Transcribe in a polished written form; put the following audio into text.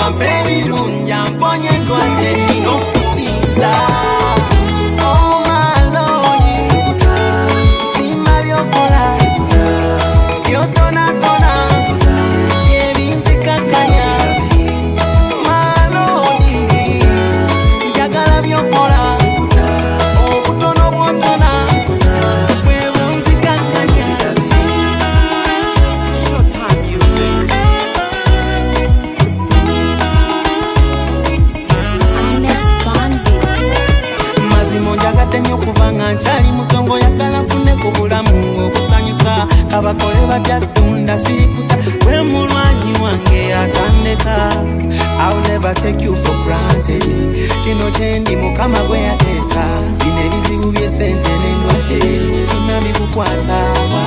baby runja mponye ndwate nino kusinza. Oh my Lord, sima byokola byotona tona yebinzikakanya. My Lord, njagala byokola obutono bwotona bwebunzikakanya. Showtime music. Mazimo njagadde nnyo kubanga nkyali mutongo yagala nfune ku bulamu okusanyusa kabakole batya tunda sirikuta gwe mulwanyi wange atandeka. I'll never take you for granted. Kino kyendi mukama gwe yateesa bino ebizibu by'esente n'endwadde bina bikukwasa.